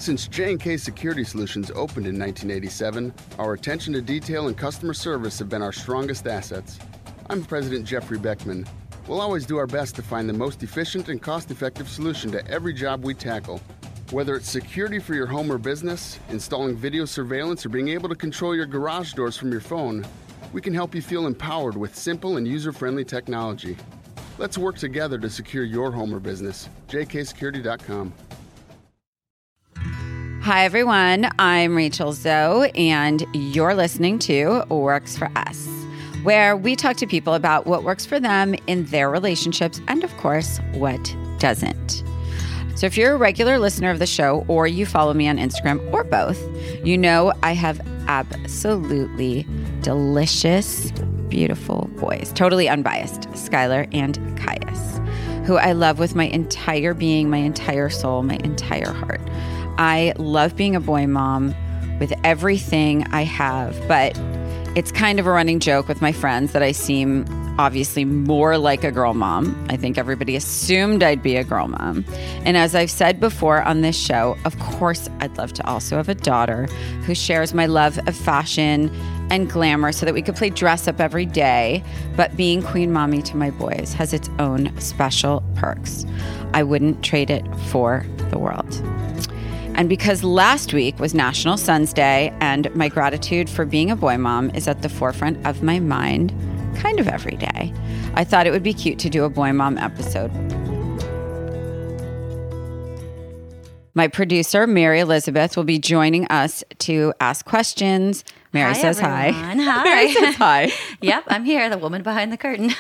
Since J&K Security Solutions opened in 1987, our attention to detail and customer service have been our strongest assets. I'm President Jeffrey Beckman. We'll always do our best to find the most efficient and cost-effective solution to every job we tackle. Whether it's security for your home or business, installing video surveillance, or being able to control your garage doors from your phone, we can help you feel empowered with simple and user-friendly technology. Let's work together to secure your home or business. jksecurity.com. Hi, everyone. I'm Rachel Zoe, and you're listening to Works for Us, where we talk to people about what works for them in their relationships and, of course, what doesn't. So if you're a regular listener of the show or you follow me on Instagram or both, you know I have absolutely delicious, beautiful boys, totally unbiased, Skylar and Caius, who I love with my entire being, my entire soul, my entire heart. I love being a boy mom with everything I have, but it's kind of a running joke with my friends that I seem obviously more like a girl mom. I think everybody assumed I'd be a girl mom. And as I've said before on this show, of course, I'd love to also have a daughter who shares my love of fashion and glamour so that we could play dress up every day. But being queen mommy to my boys has its own special perks. I wouldn't trade it for the world. And because last week was National Sons Day and my gratitude for being a boy mom is at the forefront of my mind kind of every day, I thought it would be cute to do a boy mom episode. My producer, Mary Elizabeth, will be joining us to ask questions. Mary says everyone. Hi. Mary says hi. Yep, I'm here, the woman behind the curtain.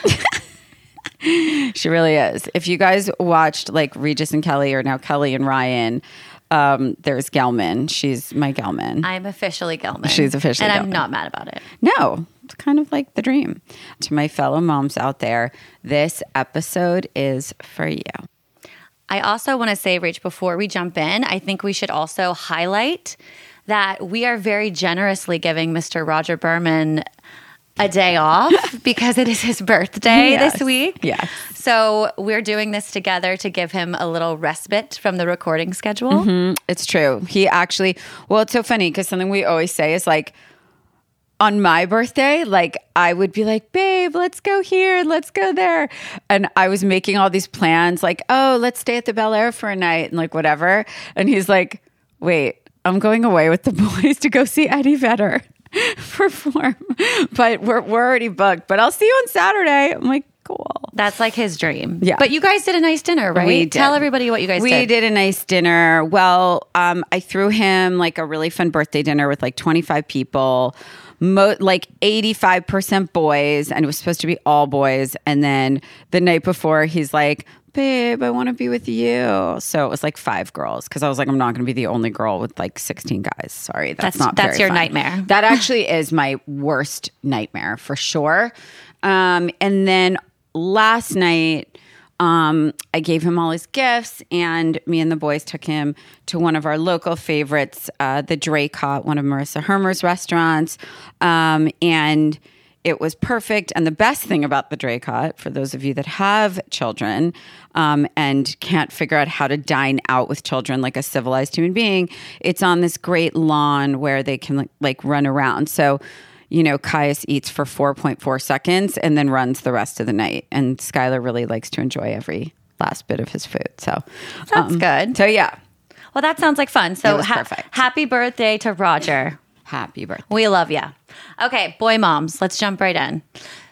She really is. If you guys watched like Regis and Kelly, or now Kelly and Ryan, there's Gelman. She's my Gelman. I'm officially Gelman. She's officially And Gelman. I'm not mad about it. No, it's kind of like the dream. To my fellow moms out there, this episode is for you. I also want to say, Rach, before we jump in, I think we should also highlight that we are very generously giving Mr. Roger Berman a day off because it is his birthday this week. Yes. So we're doing this together to give him a little respite from the recording schedule. Mm-hmm. It's true. He actually, well, it's so funny because something we always say is like, on my birthday, like I would be like, babe, let's go here, let's go there. And I was making all these plans like, oh, let's stay at the Bel Air for a night and like whatever. And he's like, wait, I'm going away with the boys to go see Eddie Vedder perform. But we're already booked. But I'll see you on Saturday. I'm like, cool. That's like his dream. Yeah. But you guys did a nice dinner, right? We did. Tell everybody what you guys did. We did a nice dinner. Well, I threw him like a really fun birthday dinner with like 25 people, like 85% boys, and it was supposed to be all boys. And then the night before, he's like, babe, I want to be with you. So it was like 5 girls because I was like, I'm not going to be the only girl with like 16 guys. Sorry, that's your fun. nightmare. That actually is my worst nightmare for sure. And then last night, I gave him all his gifts, and me and the boys took him to one of our local favorites, the Draycott, one of Marissa Hermer's restaurants. And it was perfect. And the best thing about the Draycott, for those of you that have children and can't figure out how to dine out with children like a civilized human being, it's on this great lawn where they can like run around. So, you know, Caius eats for 4.4 seconds and then runs the rest of the night. And Skylar really likes to enjoy every last bit of his food. So that's good. So yeah. Well, that sounds like fun. So It was perfect. Happy birthday to Roger. Happy birthday. We love you. Okay, boy moms, let's jump right in.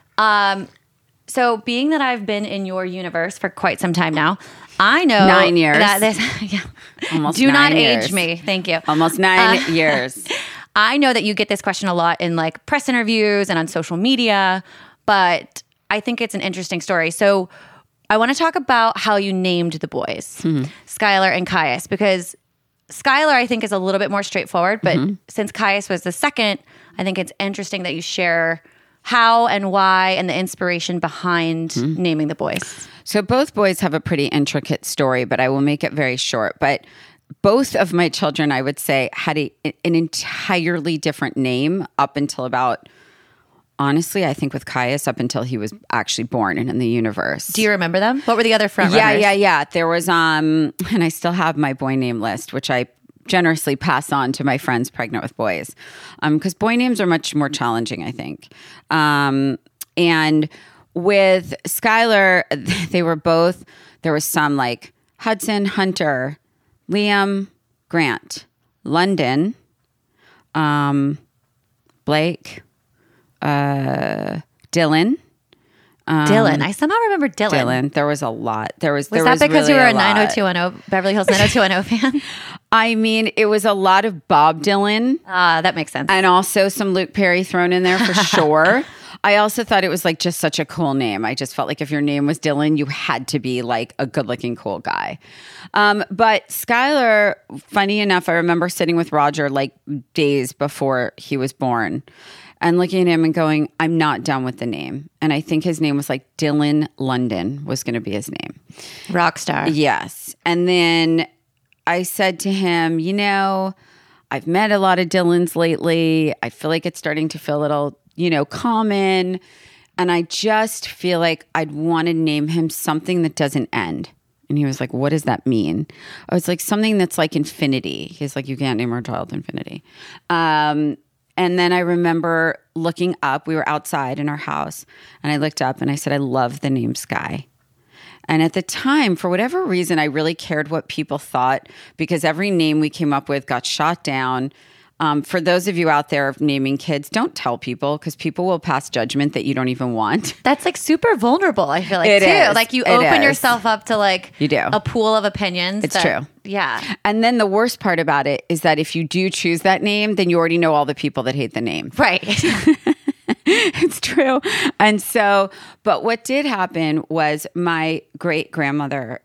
So being that I've been in your universe for quite some time now, I know 9 years. That this, yeah. Almost Do 9 not years. age me. Thank you. Almost 9 years. I know that you get this question a lot in like press interviews and on social media, but I think it's an interesting story. So I want to talk about how you named the boys, Skylar and Caius, because Skylar, I think, is a little bit more straightforward, but since Caius was the second, I think it's interesting that you share how and why and the inspiration behind naming the boys. So both boys have a pretty intricate story, but I will make it very short. But both of my children, I would say, had an entirely different name up until about, honestly, I think with Caius, up until he was actually born and in the universe. Do you remember them? What were the other front runners? Yeah. There was, and I still have my boy name list, which I generously pass on to my friends pregnant with boys, because boy names are much more challenging, I think. And with Skylar, they were both, there was some like Hudson, Hunter, Liam, Grant, London, Blake, Dylan. Dylan. I somehow remember Dylan. Dylan. There was a lot. Was that because really you were a lot. 90210 Beverly Hills 90210 fan? I mean, it was a lot of Bob Dylan. That makes sense. And also some Luke Perry thrown in there for sure. I also thought it was like just such a cool name. I just felt like if your name was Dylan, you had to be like a good looking, cool guy. But Skylar, funny enough, I remember sitting with Roger like days before he was born and looking at him and going, I'm not done with the name. And I think his name was like Dylan London was going to be his name. Rock star. Yes. And then I said to him, you know, I've met a lot of Dylans lately. I feel like it's starting to feel a little, you know, common. And I just feel like I'd want to name him something that doesn't end. And he was like, what does that mean? I was like, something that's like infinity. He's like, you can't name our child infinity. And then I remember looking up, we were outside in our house, and I looked up and I said, I love the name Sky. And at the time, for whatever reason, I really cared what people thought because every name we came up with got shot down. For those of you out there naming kids, don't tell people because people will pass judgment that you don't even want. That's like super vulnerable, I feel like, It too. is. Like you It open is. yourself up to like You do. a pool of opinions. It's true. Yeah. And then the worst part about it is that if you do choose that name, then you already know all the people that hate the name. Right. It's true. And so, but what did happen was my great grandmother,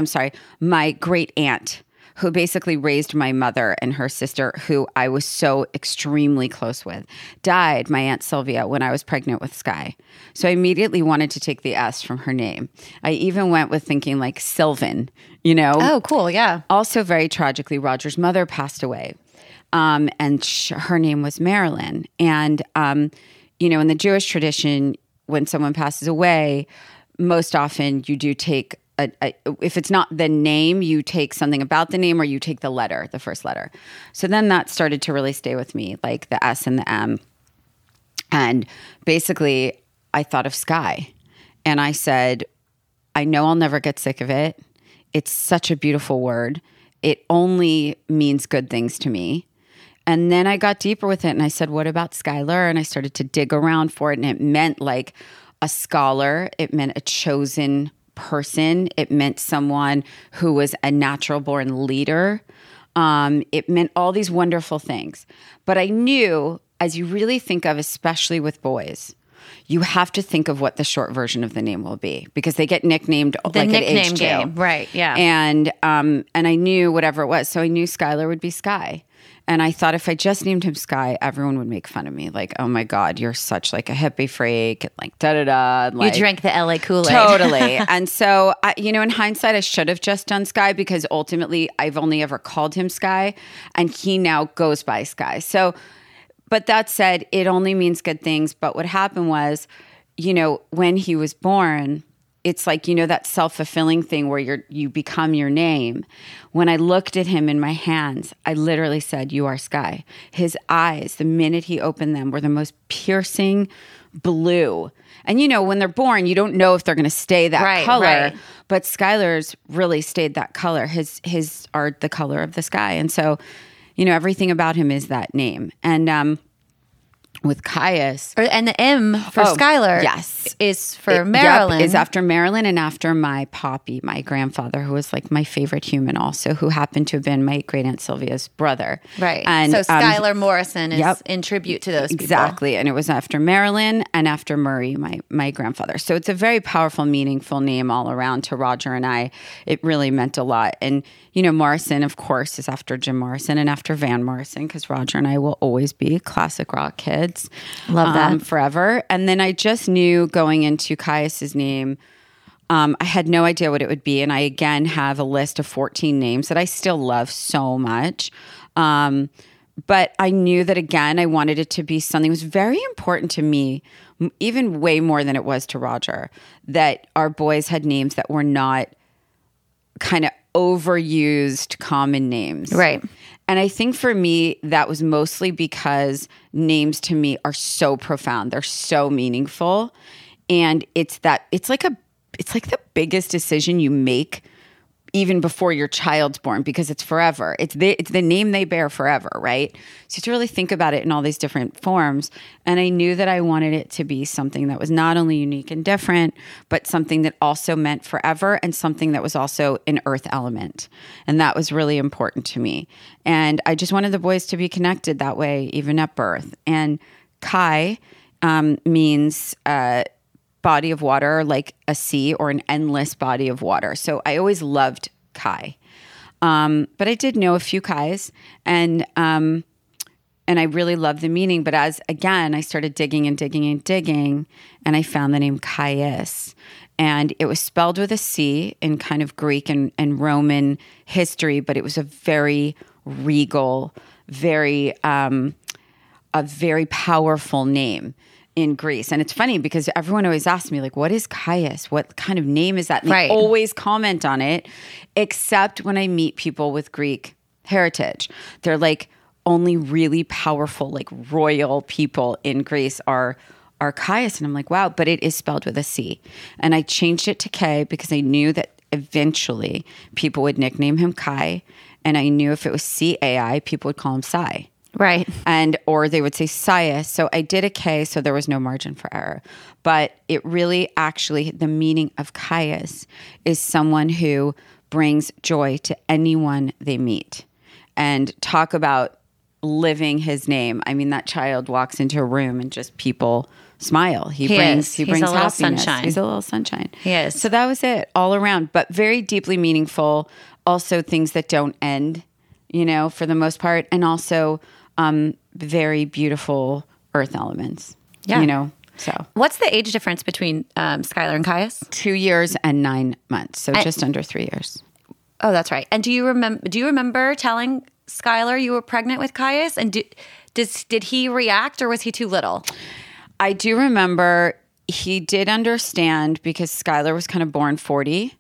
my great aunt, who basically raised my mother and her sister, who I was so extremely close with, died, my Aunt Sylvia, when I was pregnant with Sky. So I immediately wanted to take the S from her name. I even went with thinking like Sylvan, you know? Oh, cool. Yeah. Also, very tragically, Roger's mother passed away. And her name was Marilyn. And, you know, in the Jewish tradition, when someone passes away, most often you do take if it's not the name, you take something about the name or you take the letter, the first letter. So then that started to really stay with me, like the S and the M. And basically, I thought of Sky. And I said, I know I'll never get sick of it. It's such a beautiful word. It only means good things to me. And then I got deeper with it and I said, what about Skylar? And I started to dig around for it. And it meant like a scholar. It meant a chosen person. It meant someone who was a natural born leader. It meant all these wonderful things. But I knew, as you really think of, especially with boys, you have to think of what the short version of the name will be because they get nicknamed like at age 2. Game. Right. Yeah. And I knew whatever it was. So I knew Skylar would be Sky. And I thought if I just named him Sky, everyone would make fun of me. Like, oh my God, you're such like a hippie freak. And like, da-da-da. Like, you drank the LA Kool-Aid. Totally. And so, you know, in hindsight, I should have just done Sky because ultimately I've only ever called him Sky and he now goes by Sky. So, but that said, it only means good things. But what happened was, you know, when he was born, it's like, you know, that self-fulfilling thing where you become your name. When I looked at him in my hands, I literally said, you are Sky. His eyes, the minute he opened them, were the most piercing blue. And, you know, when they're born, you don't know if they're going to stay that color. Right. But Skylar's really stayed that color. His are the color of the sky. And so, you know, everything about him is that name. And with Caius. And the M for Skylar is for Marilyn. Yep, is after Marilyn and after my poppy, my grandfather, who was like my favorite human also, who happened to have been my great Aunt Sylvia's brother. Right. And so Skylar Morrison is in tribute to those people. Exactly. And it was after Marilyn and after Murray, my grandfather. So it's a very powerful, meaningful name all around to Roger and I. It really meant a lot. And, you know, Morrison, of course, is after Jim Morrison and after Van Morrison, because Roger and I will always be classic rock kids. Love that. Forever. And then I just knew going into Caius's name, I had no idea what it would be. And I, again, have a list of 14 names that I still love so much. But I knew that, again, I wanted it to be something that was very important to me, even way more than it was to Roger, that our boys had names that were not kind of overused common names. Right. And I think for me, that was mostly because names to me are so profound. They're so meaningful. And it's like the biggest decision you make even before your child's born, because it's forever. It's the name they bear forever, right? So you have to really think about it in all these different forms. And I knew that I wanted it to be something that was not only unique and different, but something that also meant forever, and something that was also an earth element. And that was really important to me. And I just wanted the boys to be connected that way, even at birth. And Kai means body of water, like a sea or an endless body of water. So I always loved Kai. But I did know a few Kais, and I really loved the meaning. But as, again, I started digging and digging and digging, and I found the name Caius. And it was spelled with a C in kind of Greek and Roman history, but it was a very regal, a very powerful name in Greece. And it's funny because everyone always asks me, like, what is Caius? What kind of name is that? And they always comment on it, except when I meet people with Greek heritage. They're like, only really powerful, like royal people in Greece are Caius. And I'm like, wow, but it is spelled with a C. And I changed it to K because I knew that eventually people would nickname him Kai. And I knew if it was C-A-I, people would call him Sai. Right. Or they would say Caius. So I did a K, so there was no margin for error. But it really actually, the meaning of Caius is someone who brings joy to anyone they meet. And talk about living his name. I mean, that child walks into a room and just people smile. He brings happiness. Sunshine. He's a little sunshine. He is. So that was it all around, but very deeply meaningful. Also things that don't end, for the most part. And also very beautiful earth elements, so. What's the age difference between Skylar and Caius? 2 years and 9 months. So just under 3 years. Oh, that's right. And do you remember telling Skylar you were pregnant with Caius? And did he react, or was he too little? I do remember he did understand, because Skylar was kind of born 40.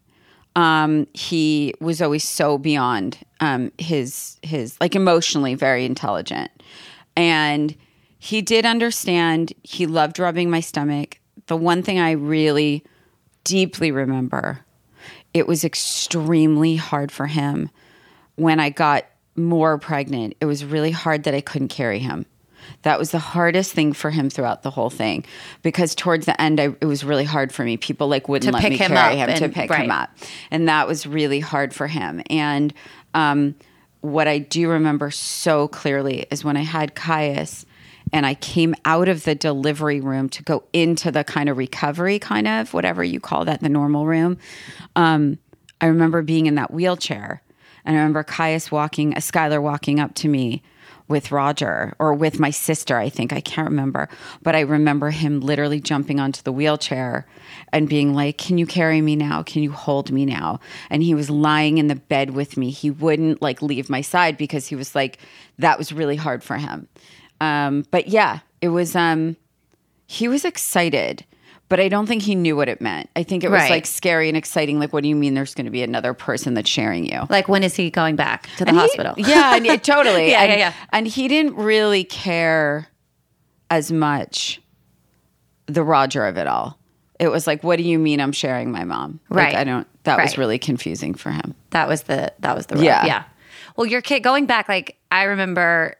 He was always so beyond his like emotionally very intelligent. And he did understand. He loved rubbing my stomach. The one thing I really deeply remember, it was extremely hard for him when I got more pregnant. It was really hard that I couldn't carry him. That was the hardest thing for him throughout the whole thing, because towards the end, it was really hard for me. People wouldn't let me carry him to pick him up. And that was really hard for him. And what I do remember so clearly is when I had Caius and I came out of the delivery room to go into the kind of recovery, kind of whatever you call that, the normal room. I remember being in that wheelchair, and I remember Skylar walking up to me with Roger, or with my sister, I think. I can't remember. But I remember him literally jumping onto the wheelchair and being like, can you carry me now? Can you hold me now? And he was lying in the bed with me. He wouldn't leave my side because he was like, that was really hard for him. But yeah, it was, he was excited, but I don't think he knew what it meant. I think it was scary and exciting. Like, what do you mean there's going to be another person that's sharing you? Like, when is he going back to the hospital? Totally. Yeah. And he didn't really care as much the Roger of it all. It was like, what do you mean I'm sharing my mom? Right. That was really confusing for him. That was the rub. Yeah. Yeah. Well, your kid, going back, I remember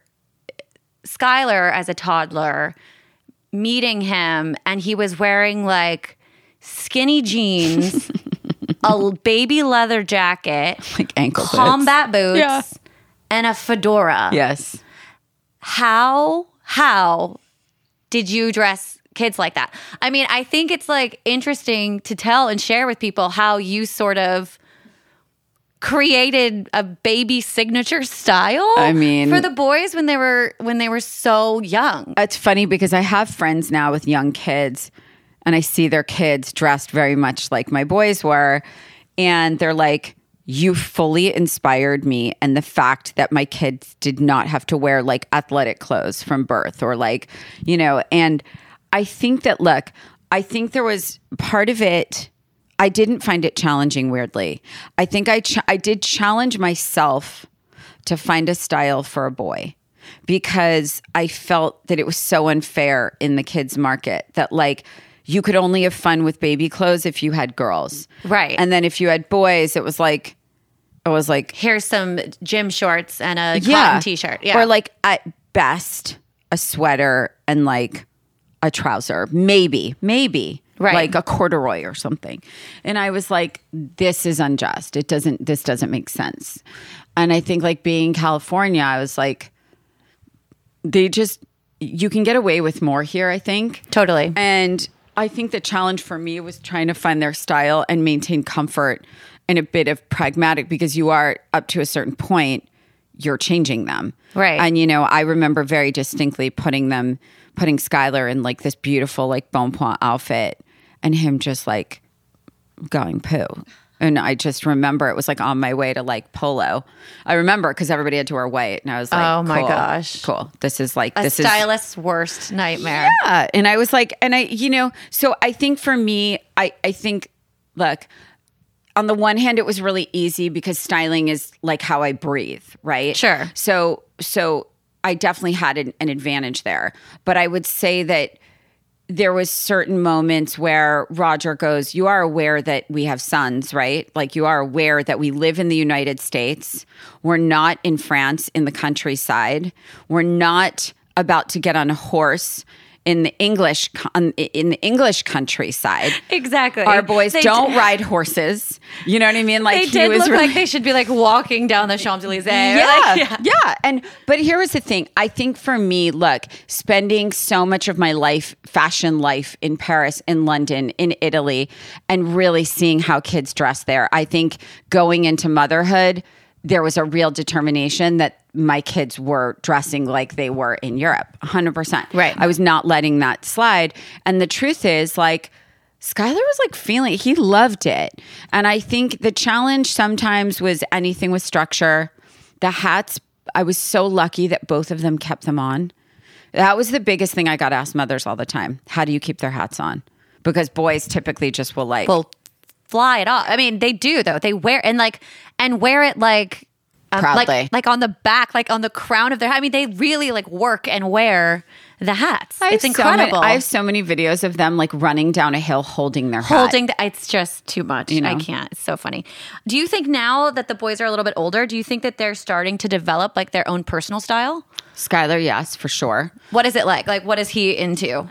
Skylar as a toddler, meeting him, and he was wearing skinny jeans, a baby leather jacket, ankle combat boots, and a fedora. Yes. How did you dress kids like that? I mean, I think it's interesting to tell and share with people how you sort of created a baby signature style. I mean, for the boys when they were so young. It's funny because I have friends now with young kids, and I see their kids dressed very much like my boys were, and they're like, you fully inspired me. And the fact that my kids did not have to wear athletic clothes from birth, or and I think that, look, I think there was part of it, I didn't find it challenging, weirdly. I think I did challenge myself to find a style for a boy because I felt that it was so unfair in the kids market that like you could only have fun with baby clothes if you had girls. Right. And then if you had boys, it was like, here's some gym shorts and a cotton t-shirt. Yeah. Or like at best a sweater and like a trouser, maybe. Right. Like a corduroy or something. And I was like, this is unjust. This doesn't make sense. And I think like being in California, I was like, you can get away with more here, I think. Totally. And I think the challenge for me was trying to find their style and maintain comfort and a bit of pragmatic, because you are up to a certain point, you're changing them. Right. And, you know, I remember very distinctly putting Skylar in like this beautiful like Bon Point outfit and him just like going poo. And I just remember it was like on my way to like Polo. I remember because everybody had to wear white. And I was like, oh my cool, gosh. Cool. This is like, a stylist's worst nightmare. Yeah. And I was like, and I, you know, so I think for me, I think, look, on the one hand, it was really easy because styling is like how I breathe, right? Sure. So I definitely had an advantage there. But I would say that there was certain moments where Roger goes, you are aware that we have sons, right? Like you are aware that we live in the United States. We're not in France in the countryside. We're not about to get on a horse in the English countryside. Exactly. Our boys don't ride horses. You know what I mean? Like they did look like they should be like walking down the Champs-Elysees. Yeah. But here was the thing. I think for me, look, spending so much of my life, fashion life in Paris, in London, in Italy, and really seeing how kids dress there, I think going into motherhood, there was a real determination that my kids were dressing like they were in Europe, 100%. Right. I was not letting that slide. And the truth is, like, Skylar was like feeling it. He loved it. And I think the challenge sometimes was anything with structure. The hats, I was so lucky that both of them kept them on. That was the biggest thing I got asked mothers all the time. How do you keep their hats on? Because boys typically just will like... fly it off. I mean, they do though. They wear and wear it like proudly, like on the back, like on the crown of their head. I mean, they really like work and wear the hats. It's incredible. I have so many videos of them like running down a hill holding their hat. It's just too much. You know? I can't. It's so funny. Do you think now that the boys are a little bit older, do you think that they're starting to develop like their own personal style? Skylar, yes, for sure. What is it like? Like, what is he into?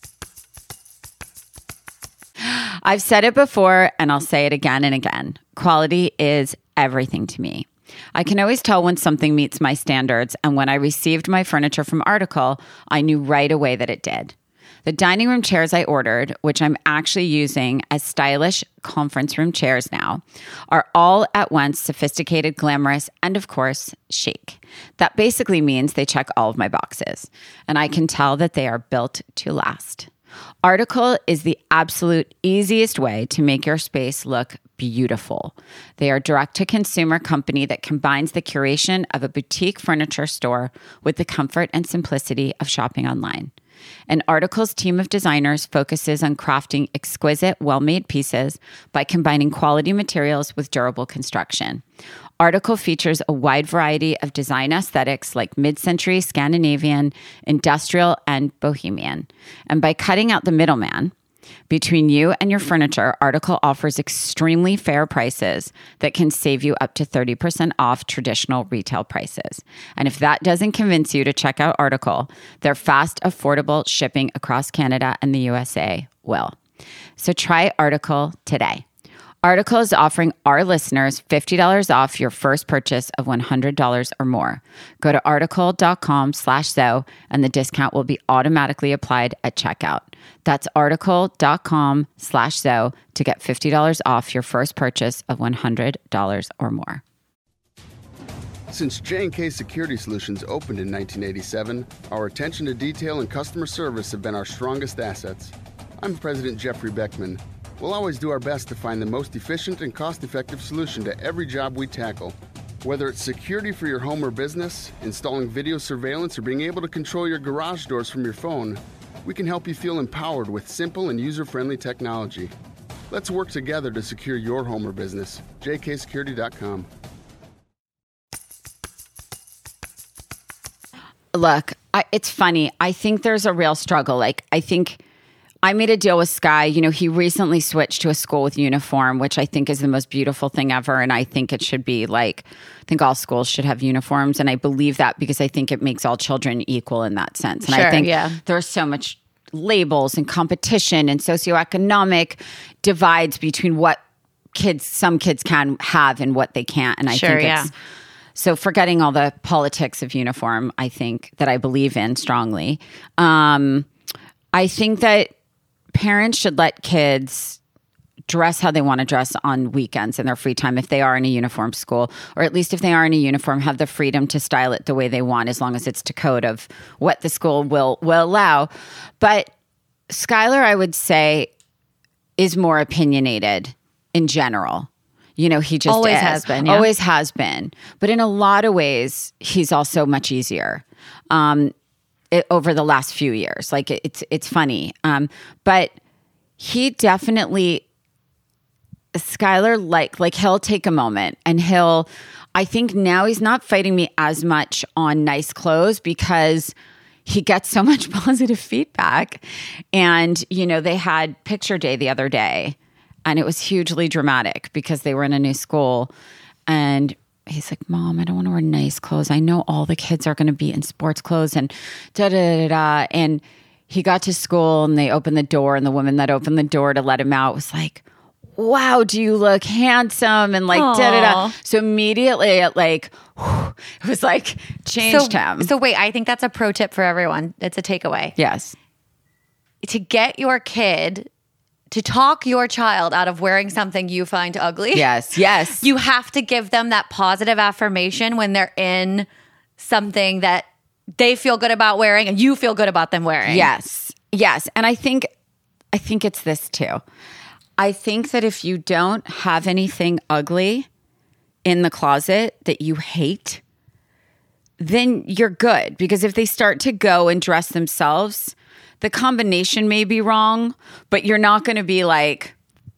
I've said it before and I'll say it again and again. Quality is everything to me. I can always tell when something meets my standards, and when I received my furniture from Article, I knew right away that it did. The dining room chairs I ordered, which I'm actually using as stylish conference room chairs now, are all at once sophisticated, glamorous, and of course, chic. That basically means they check all of my boxes, and I can tell that they are built to last. Article is the absolute easiest way to make your space look beautiful. They are a direct-to-consumer company that combines the curation of a boutique furniture store with the comfort and simplicity of shopping online. And Article's team of designers focuses on crafting exquisite, well-made pieces by combining quality materials with durable construction. Article features a wide variety of design aesthetics like mid-century, Scandinavian, industrial, and bohemian. And by cutting out the middleman between you and your furniture, Article offers extremely fair prices that can save you up to 30% off traditional retail prices. And if that doesn't convince you to check out Article, their fast, affordable shipping across Canada and the USA will. So try Article today. Article is offering our listeners $50 off your first purchase of $100 or more. Go to article.com/Zoe and the discount will be automatically applied at checkout. That's article.com/Zoe to get $50 off your first purchase of $100 or more. Since J&K Security Solutions opened in 1987, our attention to detail and customer service have been our strongest assets. I'm President Jeffrey Beckman. We'll always do our best to find the most efficient and cost-effective solution to every job we tackle. Whether it's security for your home or business, installing video surveillance, or being able to control your garage doors from your phone, we can help you feel empowered with simple and user-friendly technology. Let's work together to secure your home or business. jksecurity.com. Look, it's funny. I think there's a real struggle. Like, I think I made a deal with Sky. You know, he recently switched to a school with uniform, which I think is the most beautiful thing ever. And I think it should be like, I think all schools should have uniforms. And I believe that because I think it makes all children equal in that sense. And I think there's so much labels and competition and socioeconomic divides between what some kids can have and what they can't. And I think it's, so forgetting all the politics of uniform, I think that I believe in strongly. I think that parents should let kids dress how they want to dress on weekends in their free time if they are in a uniform school, or at least if they are in a uniform, have the freedom to style it the way they want as long as it's to code of what the school will allow. But Skylar, I would say, is more opinionated in general. You know, he just always has been. Yeah. Always has been. But in a lot of ways, he's also much easier. Over the last few years. Like it's funny. But he definitely, Skylar, like he'll take a moment and I think now he's not fighting me as much on nice clothes because he gets so much positive feedback. And, you know, they had picture day the other day and it was hugely dramatic because they were in a new school and he's like, Mom, I don't want to wear nice clothes. I know all the kids are going to be in sports clothes and da-da-da-da. And he got to school and they opened the door and the woman that opened the door to let him out was like, wow, do you look handsome? And like, da-da-da. So immediately it like, it was like changed him. So wait, I think that's a pro tip for everyone. It's a takeaway. Yes. To get your kid to talk your child out of wearing something you find ugly. Yes. You have to give them that positive affirmation when they're in something that they feel good about wearing and you feel good about them wearing. Yes. And I think it's this too. I think that if you don't have anything ugly in the closet that you hate, then you're good. Because if they start to go and dress themselves, the combination may be wrong, but you're not going to be like,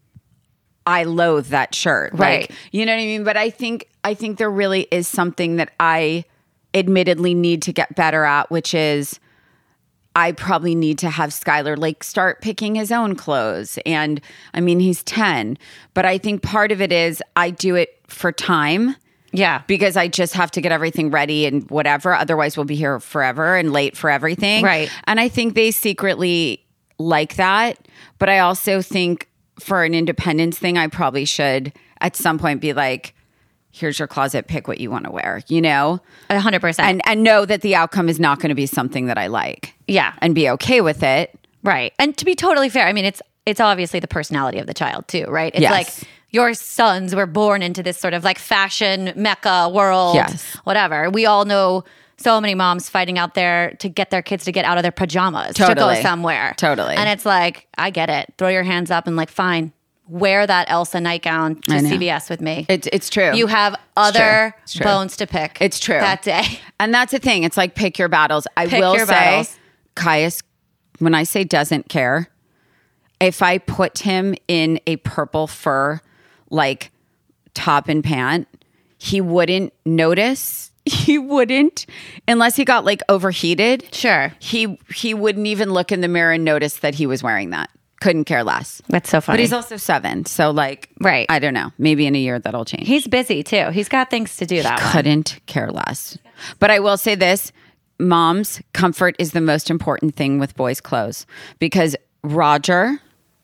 I loathe that shirt. Right. Like, you know what I mean? But I think there really is something that I admittedly need to get better at, which is I probably need to have Skylar like start picking his own clothes. And I mean, he's 10, but I think part of it is I do it for time. Yeah. Because I just have to get everything ready and whatever. Otherwise, we'll be here forever and late for everything. Right. And I think they secretly like that. But I also think for an independence thing, I probably should at some point be like, here's your closet, pick what you want to wear, you know? 100%. And know that the outcome is not going to be something that I like. Yeah. And be okay with it. Right. And to be totally fair, I mean, it's obviously the personality of the child too, right? It's like your sons were born into this sort of like fashion mecca world, whatever. We all know so many moms fighting out there to get their kids to get out of their pajamas to go somewhere. Totally. And it's like, I get it. Throw your hands up and like, fine, wear that Elsa nightgown to CVS with me. It's true. You have other bones to pick. It's true. That day. And that's the thing. It's like pick your battles. I will say, Caius, when I say doesn't care, if I put him in a purple fur like top and pant, he wouldn't notice. He wouldn't, unless he got like overheated. Sure. He wouldn't even look in the mirror and notice that he was wearing that. Couldn't care less. That's so funny. But he's also 7. So like, right. I don't know. Maybe in a year that'll change. He's busy too. He's got things to do that Couldn't care less. But I will say this, moms, comfort is the most important thing with boys' clothes because Roger,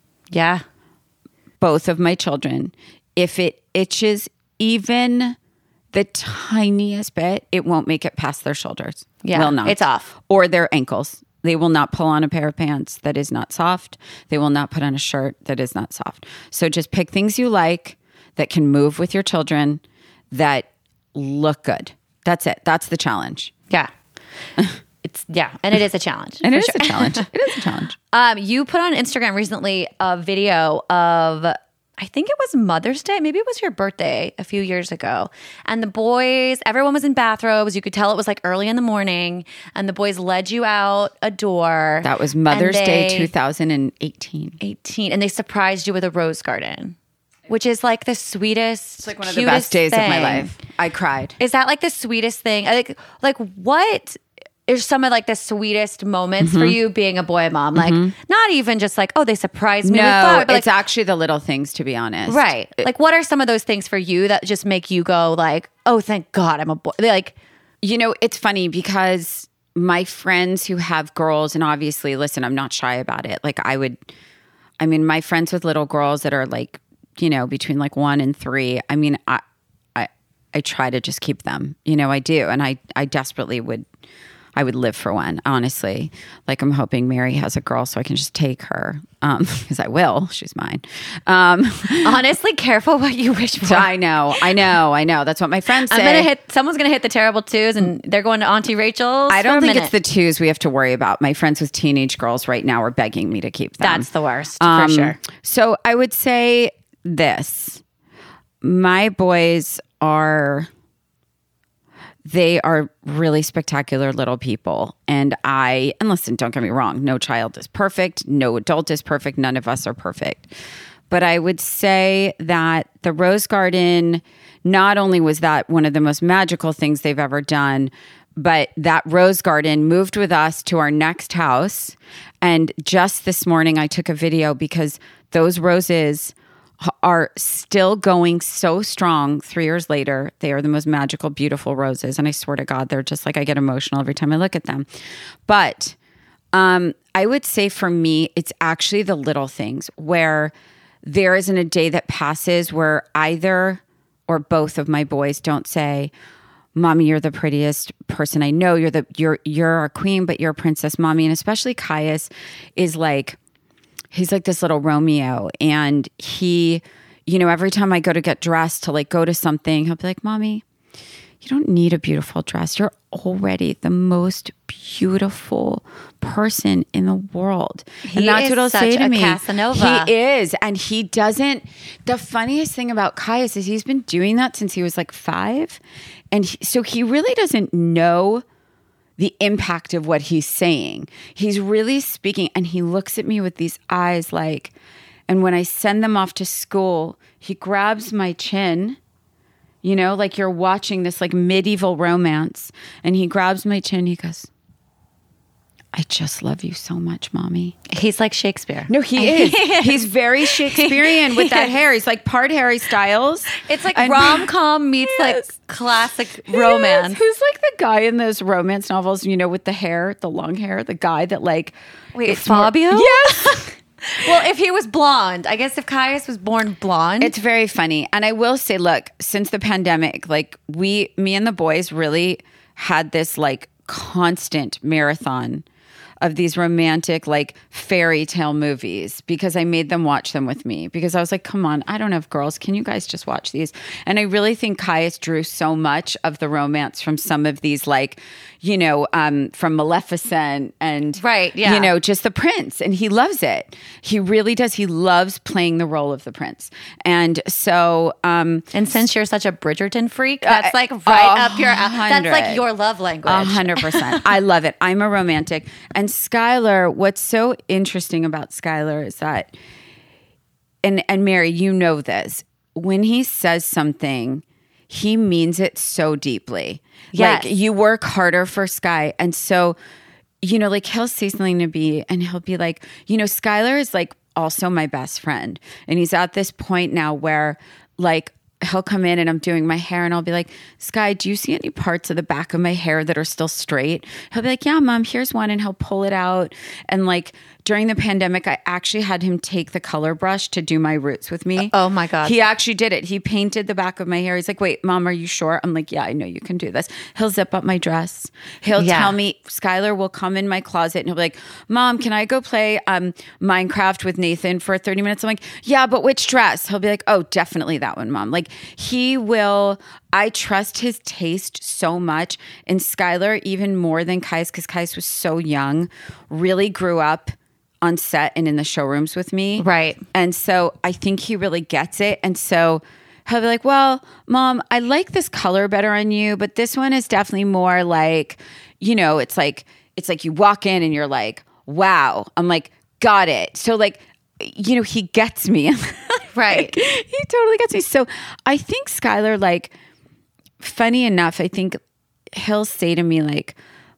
both of my children, if it itches even the tiniest bit, it won't make it past their shoulders. Yeah, will not. It's off. Or their ankles. They will not pull on a pair of pants that is not soft. They will not put on a shirt that is not soft. So just pick things you like that can move with your children that look good. That's it. That's the challenge. Yeah. And it is a challenge. And it is a challenge. It is a challenge. You put on Instagram recently a video of, I think it was Mother's Day. Maybe it was your birthday a few years ago. And the boys, everyone was in bathrobes. You could tell it was like early in the morning. And the boys led you out a door. That was Mother's Day 2018. And they surprised you with a rose garden, which is like the sweetest, it's like one of the best days of my life. I cried. Is that like the sweetest thing? Like what are some of like the sweetest moments for you being a boy mom? Like not even just like, oh, they surprised me with flower, but it's actually the little things, to be honest. Right. Like what are some of those things for you that just make you go like, oh, thank God I'm a boy? Like, it's funny because my friends who have girls, and obviously, listen, I'm not shy about it. Like my friends with little girls that are like, between like 1 and 3, I mean, I try to just keep them, I do. And I desperately I would live for one, honestly. Like I'm hoping Mary has a girl so I can just take her. Because I will. She's mine. Honestly, careful what you wish for. I know. That's what my friends say. Someone's going to hit the terrible 2s and they're going to Auntie Rachel's. I don't think it's the 2s we have to worry about. My friends with teenage girls right now are begging me to keep them. That's the worst, for sure. So I would say this. My boys they are really spectacular little people. And listen, don't get me wrong, no child is perfect, no adult is perfect, none of us are perfect. But I would say that the Rose Garden, not only was that one of the most magical things they've ever done, but that Rose Garden moved with us to our next house. And just this morning, I took a video because those roses are still going so strong 3 years later. They are the most magical, beautiful roses. And I swear to God, they're just like, I get emotional every time I look at them. But I would say for me, it's actually the little things where there isn't a day that passes where either or both of my boys don't say, Mommy, you're the prettiest person I know. You're a queen, but you're a princess, Mommy. And especially Caius is like, he's like this little Romeo. And he, every time I go to get dressed to like go to something, he'll be like, Mommy, you don't need a beautiful dress. You're already the most beautiful person in the world. And that's what he'll say to me. Casanova. He is. And he doesn't. The funniest thing about Caius is he's been doing that since he was like 5. And so he really doesn't know the impact of what he's saying. He's really speaking, and he looks at me with these eyes like, and when I send them off to school, he grabs my chin, like you're watching this like medieval romance, and he grabs my chin, he goes, I just love you so much, Mommy. He's like Shakespeare. No, he is. He's very Shakespearean with that hair. He's like part Harry Styles. It's like rom-com meets like classic romance. Who's like the guy in those romance novels, with the hair, the long hair, the guy that like... Wait, Fabio? Yes! Well, if he was blonde, I guess if Caius was born blonde. It's very funny. And I will say, look, since the pandemic, like me and the boys really had this like constant marathon of these romantic like fairy tale movies because I made them watch them with me because I was like, come on, I don't have girls. Can you guys just watch these? And I really think Caius drew so much of the romance from some of these like, from Maleficent and, right, yeah. Just the prince. And he loves it. He really does. He loves playing the role of the prince. And so... and since you're such a Bridgerton freak, that's like right up your... That's like your love language. 100%. I love it. I'm a romantic. And Skylar, what's so interesting about Skylar is that, and Mary, you know this, when he says something, he means it so deeply. Yes. Like you work harder for Sky. And so, like he'll say something to me and he'll be like, Skylar is like also my best friend. And he's at this point now where like, he'll come in and I'm doing my hair and I'll be like, Sky, do you see any parts of the back of my hair that are still straight? He'll be like, yeah, Mom, here's one. And he'll pull it out. And like during the pandemic, I actually had him take the color brush to do my roots with me. Oh my God. He actually did it. He painted the back of my hair. He's like, wait, Mom, are you sure? I'm like, yeah, I know you can do this. He'll zip up my dress. He'll tell me, Skylar will come in my closet and he'll be like, Mom, can I go play Minecraft with Nathan for 30 minutes? I'm like, yeah, but which dress? He'll be like, oh, definitely that one, Mom. Like he will, I trust his taste so much. And Skylar, even more than Caius, because Caius was so young, really grew up on set and in the showrooms with me. Right. And so I think he really gets it. And so he'll be like, well, Mom, I like this color better on you, but this one is definitely more like, it's like you walk in and you're like, wow. I'm like, got it. So like, he gets me. Right. He totally gets me. So I think Skylar, like, funny enough, I think he'll say to me like,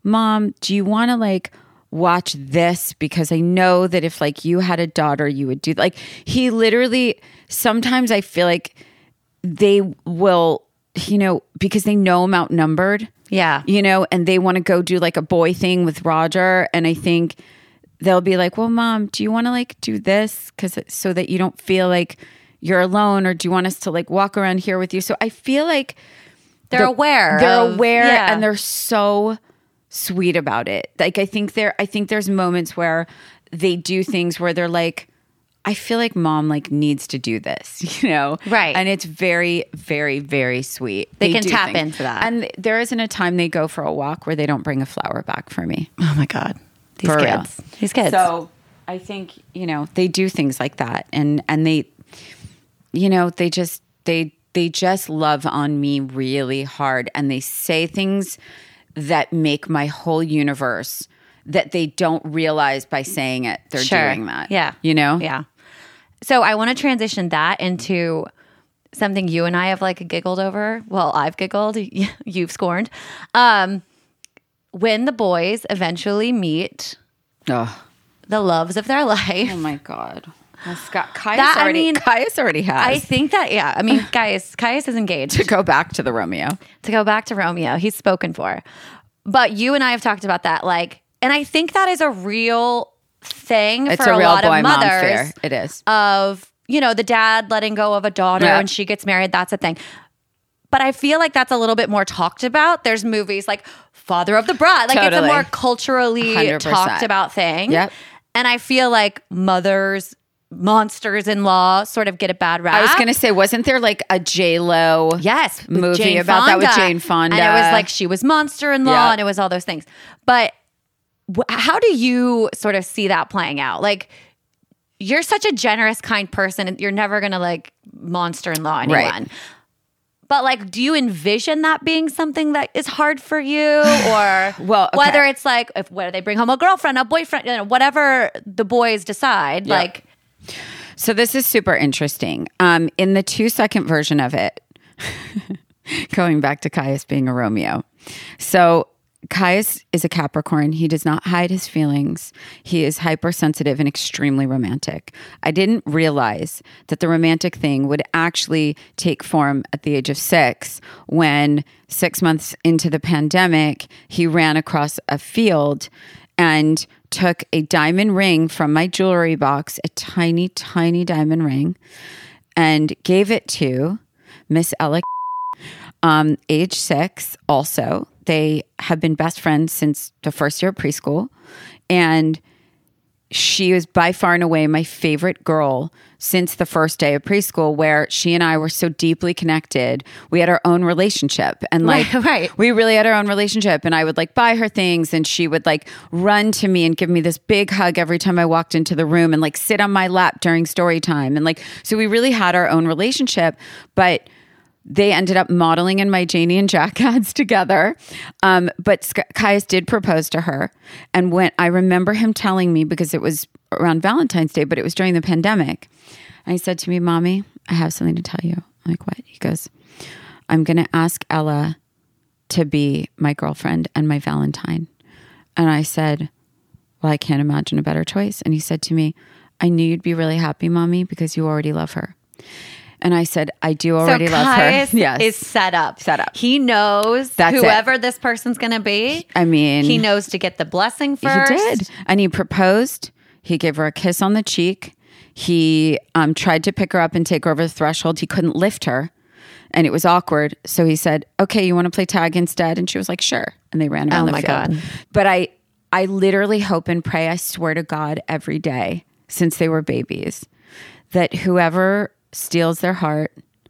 Mom, do you want to like watch this? Because I know that if like you had a daughter, you would do like, he literally, sometimes I feel like they will, you know, because they know I'm outnumbered. Yeah. You know, and they want to go do like a boy thing with Roger. And I think they'll be like, well, Mom, do you want to like do this? Because so that you don't feel like you're alone, or do you want us to like walk around here with you? So I feel like they're aware. Yeah. And they're so sweet about it. Like I think there's moments where they do things where they're like, I feel like Mom like needs to do this, you know? Right. And it's very, very, very sweet. They can do tap things. into that. And there isn't a time they go for a walk where they don't bring a flower back for me. Oh my God. These For kids. real. These kids. So I think, you know, they do things like that. And they, you know, they just love on me really hard. And they say things that make my whole universe that they don't realize by saying it. They're doing that. Yeah. You know? Yeah. So I want to transition that into something you and I have like giggled over. Well, I've giggled. You've scorned. When the boys eventually meet Oh, the loves of their life. oh my God. Caius already has. I think that, yeah. I mean, Caius is engaged. to go back to the Romeo. To go back to Romeo. He's spoken for. But you and I have talked about that. Like, and I think that is a real thing It's for a real lot boy of mom mothers. fear. It is. Of, you know, the dad letting go of a daughter Yeah. when she gets married. That's a thing. But I feel like that's a little bit more talked about. There's movies like Father of the Bride. Like Totally. it's a more culturally 100%. talked about thing. Yep. And I feel like monsters-in-law sort of get a bad rap. I was going to say, wasn't there like a J-Lo yes, with movie Jane about that with Fonda. Jane Fonda? And it was like she was monster-in-law Yeah. and it was all those things. But how do you sort of see that playing out? Like, you're such a generous, kind person and you're never going to like monster-in-law anyone. Right. But like, do you envision that being something that is hard for you, or Well, okay. whether it's like whether they bring home a girlfriend, a boyfriend, you know, whatever the boys decide, Yep. like. So this is super interesting. In the 2-second version of it, going back to Caius being a Romeo. So Caius is a Capricorn. He does not hide his feelings. He is hypersensitive and extremely romantic. I didn't realize that the romantic thing would actually take form at the age of 6 when 6 months into the pandemic, he ran across a field and took a diamond ring from my jewelry box, a tiny, tiny diamond ring, and gave it to Miss Ella, age 6 also. They have been best friends since the first year of preschool. And she is by far and away my favorite girl since the first day of preschool, where she and I were so deeply connected. We had our own relationship, and like, Right. we really had our own relationship. And I would like buy her things, and she would like run to me and give me this big hug every time I walked into the room, and like sit on my lap during story time. And like, so we really had our own relationship, but they ended up modeling in my Janie and Jack ads together. But Caius did propose to her. And when I remember him telling me, because it was around Valentine's Day, but it was during the pandemic. And he said to me, Mommy, I have something to tell you. I'm like, what? He goes, I'm going to ask Ella to be my girlfriend and my Valentine. And I said, well, I can't imagine a better choice. And he said to me, I knew you'd be really happy, Mommy, because you already love her. And I said, I do already love her. Caius is set up. Set up. He knows That's whoever this person's going to be. I mean, He knows to get the blessing first. He did. And he proposed. He gave her a kiss on the cheek. He tried to pick her up and take her over the threshold. He couldn't lift her. And it was awkward. So he said, okay, you want to play tag instead? And she was like, sure. And they ran around the field. God. But I literally hope and pray, I swear to God, every day since they were babies, that whoever steals their heart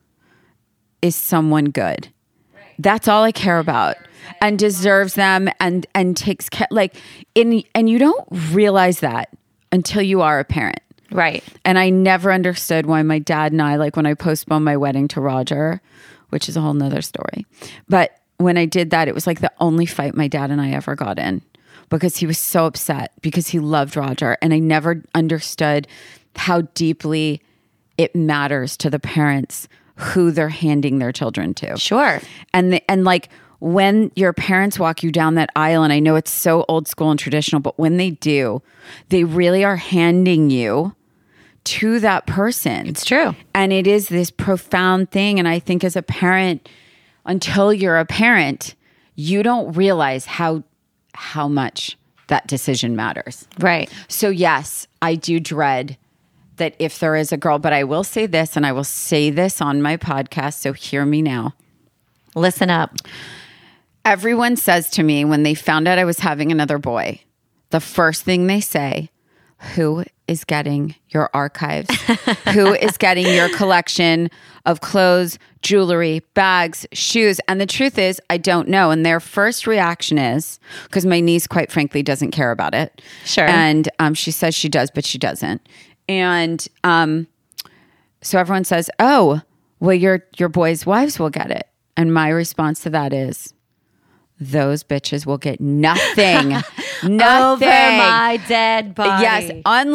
is someone good. That's all I care about, and deserves them, and takes care, like, and you don't realize that until you are a parent. Right. And I never understood why my dad and I, like when I postponed my wedding to Roger, which is a whole nother story. But when I did that, it was like the only fight my dad and I ever got in, because he was so upset because he loved Roger. And I never understood how deeply it matters to the parents who they're handing their children to. Sure. And like when your parents walk you down that aisle, and I know it's so old school and traditional, but when they do, they really are handing you to that person. It's true. And it is this profound thing. And I think as a parent, until you're a parent, you don't realize how much that decision matters. Right. So yes, I do dread that if there is a girl, but I will say this, and I will say this on my podcast, so hear me now. Listen up. Everyone says to me when they found out I was having another boy, the first thing they say, who is getting your archives? Who is getting your collection of clothes, jewelry, bags, shoes? And the truth is, I don't know. And their first reaction is, because my niece, quite frankly, doesn't care about it. Sure. And she says she does, but she doesn't. And so everyone says, oh, well, your boys' wives will get it. And my response to that is, those bitches will get nothing. Nothing. Over my dead body. Yes,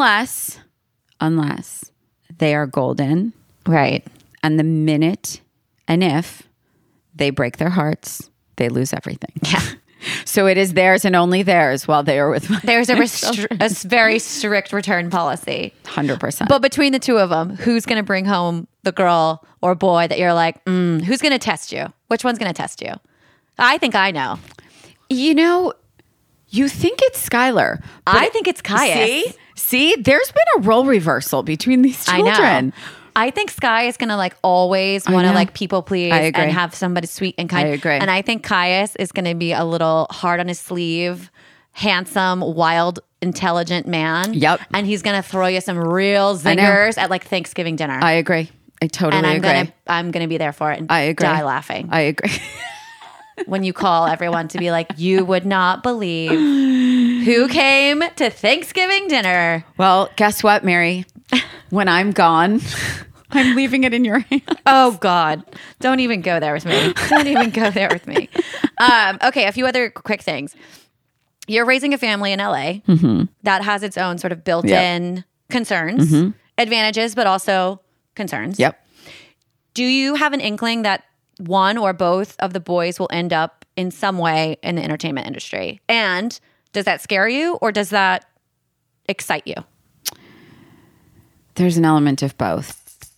unless they are golden. Right. And the minute and if they break their hearts, they lose everything. Yeah. So it is theirs and only theirs while they are with my There's a very strict return policy. 100%. But between the two of them, who's going to bring home the girl or boy that you're like, who's going to test you? Which one's going to test you? I think I know. You know, you think it's Skylar. I think it's Caius. See, there's been a role reversal between these children. I know. I think Sky is going to like always want to like people please and have somebody sweet and kind. I agree. And I think Caius is going to be a little hard on his sleeve, handsome, wild, intelligent man. Yep. And he's going to throw you some real zingers at like Thanksgiving dinner. I agree. I totally agree. And I'm going to be there for it and I agree. die laughing. I agree. When you call everyone to be like, you would not believe who came to Thanksgiving dinner. Well, guess what, Mary? When I'm gone, I'm leaving it in your hands. Oh, God. Don't even go there with me. Don't even go there with me. Okay, a few other quick things. You're raising a family in LA that has its own sort of built-in concerns, advantages, but also concerns. Yep. Do you have an inkling that one or both of the boys will end up in some way in the entertainment industry? And does that scare you or does that excite you? There's an element of both.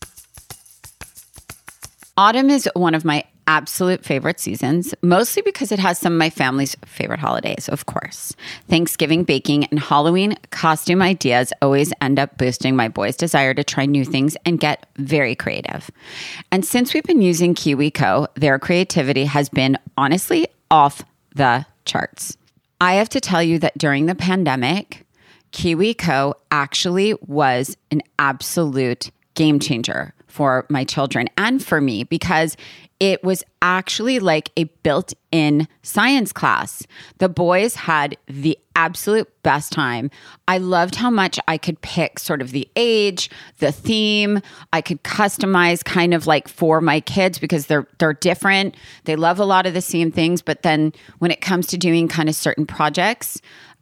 Autumn is one of my absolute favorite seasons, mostly because it has some of my family's favorite holidays, of course. Thanksgiving baking and Halloween costume ideas always end up boosting my boys' desire to try new things and get very creative. And since we've been using KiwiCo, their creativity has been honestly off the charts. I have to tell you that during the pandemic, KiwiCo actually was an absolute game changer for my children and for me because it was actually like a built-in science class. The boys had the absolute best time. I loved how much I could pick sort of the age, the theme. I could customize kind of like for my kids because they're different. They love a lot of the same things, but then when it comes to doing kind of certain projects,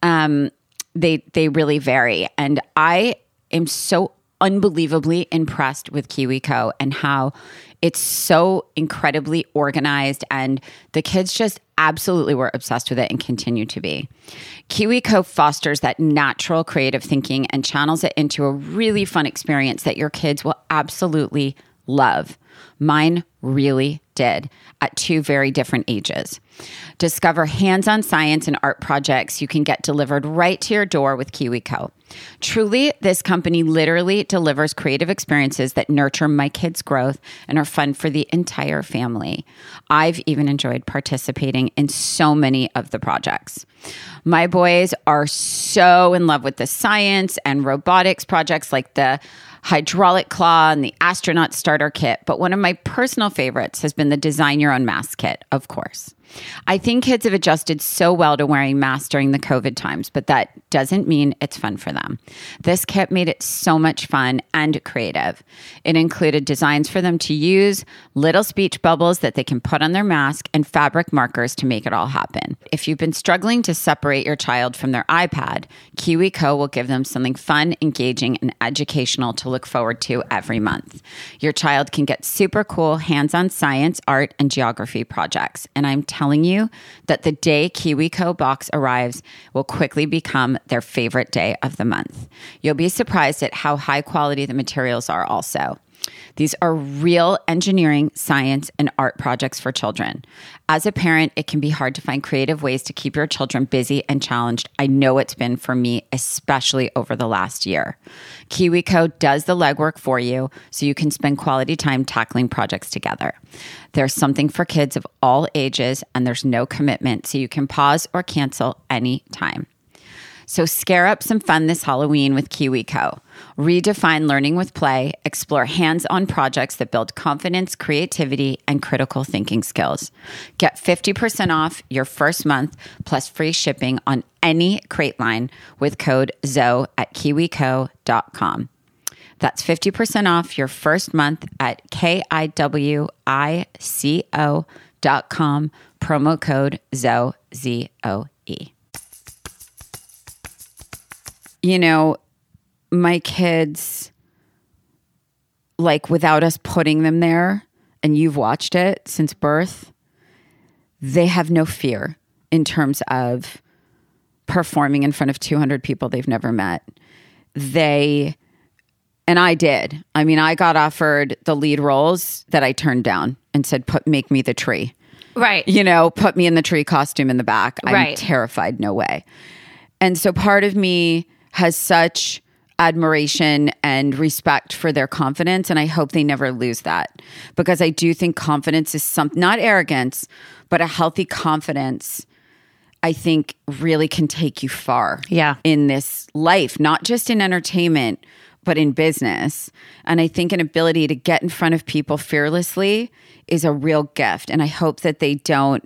they really vary. And I am so unbelievably impressed with KiwiCo and how it's so incredibly organized, and the kids just absolutely were obsessed with it and continue to be. KiwiCo fosters that natural creative thinking and channels it into a really fun experience that your kids will absolutely love. Mine really did at two very different ages. Discover hands-on science and art projects you can get delivered right to your door with KiwiCo. Truly, this company literally delivers creative experiences that nurture my kids' growth and are fun for the entire family. I've even enjoyed participating in so many of the projects. My boys are so in love with the science and robotics projects like the hydraulic claw and the astronaut starter kit, but one of my personal favorites has been the design your own mask kit, of course. I think kids have adjusted so well to wearing masks during the COVID times, but that doesn't mean it's fun for them. This kit made it so much fun and creative. It included designs for them to use, little speech bubbles that they can put on their mask, and fabric markers to make it all happen. If you've been struggling to separate your child from their iPad, KiwiCo will give them something fun, engaging, and educational to look forward to every month. Your child can get super cool hands-on science, art, and geography projects, and I'm telling you that the day KiwiCo box arrives will quickly become their favorite day of the month. You'll be surprised at how high quality the materials are also. These are real engineering, science, and art projects for children. As a parent, it can be hard to find creative ways to keep your children busy and challenged. I know it's been for me, especially over the last year. KiwiCo does the legwork for you so you can spend quality time tackling projects together. There's something for kids of all ages, and there's no commitment, so you can pause or cancel anytime. So scare up some fun this Halloween with KiwiCo. Redefine learning with play, explore hands-on projects that build confidence, creativity, and critical thinking skills. Get 50% off your first month plus free shipping on any crate line with code ZOE at kiwico.com. That's 50% off your first month at KIWICO.com, promo code ZOE, Z-O-E. You know, my kids, like without us putting them there, and you've watched it since birth, they have no fear in terms of performing in front of 200 people they've never met. And I did. I mean, I got offered the lead roles that I turned down and said, make me the tree. Right. You know, put me in the tree costume in the back. I'm terrified. No way. And so part of me has such admiration and respect for their confidence. And I hope they never lose that, because I do think confidence is not arrogance, but a healthy confidence, I think really can take you far in this life, not just in entertainment, but in business. And I think an ability to get in front of people fearlessly is a real gift. And I hope that they don't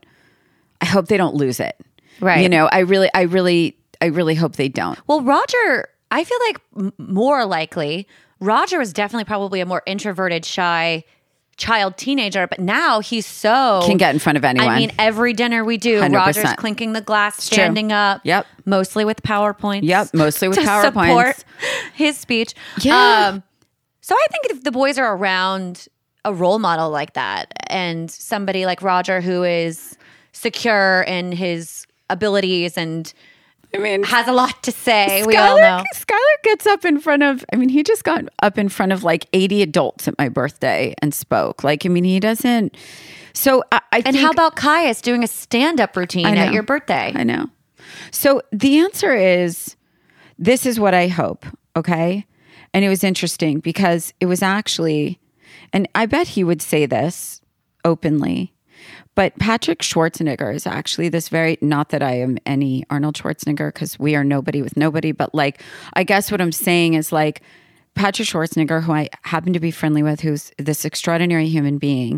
lose it. Right. You know, I really hope they don't. Well, Roger, I feel like more likely, Roger was definitely probably a more introverted, shy child, teenager, but now he's can get in front of anyone. I mean, every dinner we do, 100%. Roger's clinking the glass, standing up. Yep. Mostly with PowerPoints. Yep. Mostly with to PowerPoints. Support his speech. Yeah. So I think if the boys are around a role model like that and somebody like Roger who is secure in his abilities and has a lot to say. We all know. Skylar gets up in front of, he just got up in front of like 80 adults at my birthday and spoke. Like, he doesn't. So I think, how about Caius doing a stand-up routine at your birthday? I know. So the answer is, this is what I hope. Okay. And it was interesting because it was actually, and I bet he would say this openly, but Patrick Schwarzenegger is actually this not that I am any Arnold Schwarzenegger, because we are nobody with nobody, but like, I guess what I'm saying is like Patrick Schwarzenegger, who I happen to be friendly with, who's this extraordinary human being.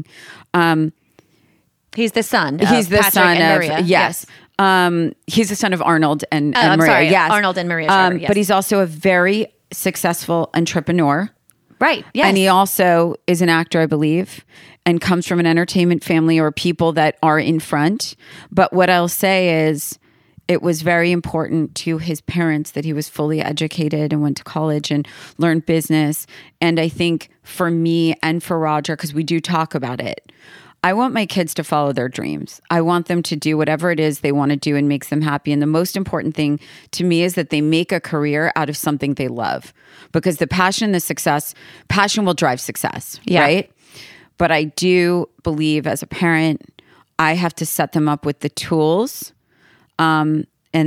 He's the son. He's the Patrick son and of, Maria. yes. He's the son of Arnold and Maria. I'm sorry, yes. Arnold and Maria Schwarber, yes. But he's also a very successful entrepreneur. Right. Yes. And he also is an actor, I believe, and comes from an entertainment family or people that are in front. But what I'll say is it was very important to his parents that he was fully educated and went to college and learned business. And I think for me and for Roger, because we do talk about it, I want my kids to follow their dreams. I want them to do whatever it is they want to do and makes them happy. And the most important thing to me is that they make a career out of something they love, because the passion will drive success, right? But I do believe as a parent, I have to set them up with the tools, and